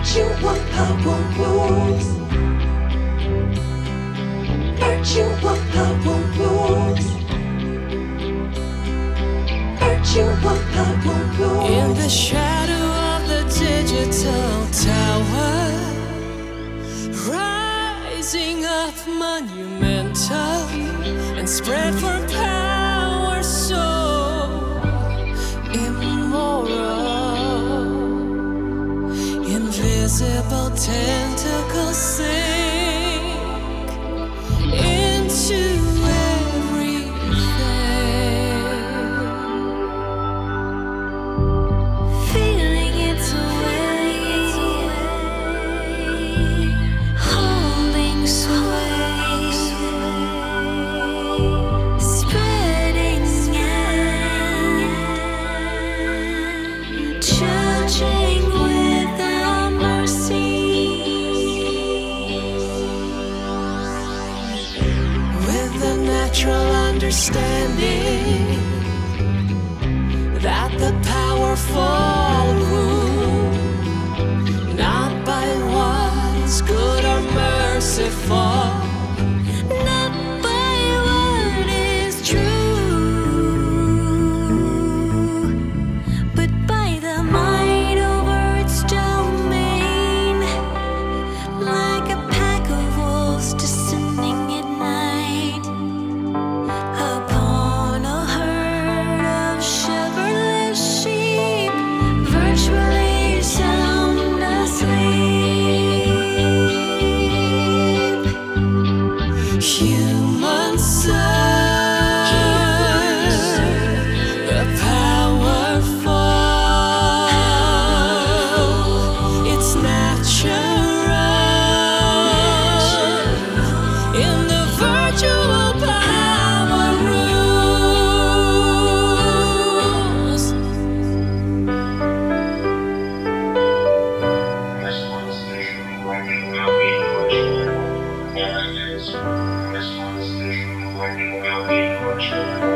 Virtual power rules. Virtual power rules. Virtual power rules. In the shadow of the digital tower, rising up monumental and spread for power so immoral. Invisible tentacles sink into everything, feeling its way, holding sway, spreading and judging without mercy. with the natural understanding that the powerful rule not by what is good or merciful, Not by what is true, but by the might over its domain, like a pack of wolves descending at night upon a herd of shepherdless sheep, virtually sound asleep. human serve the powerful. It's natural in the virtual power rules. Response station,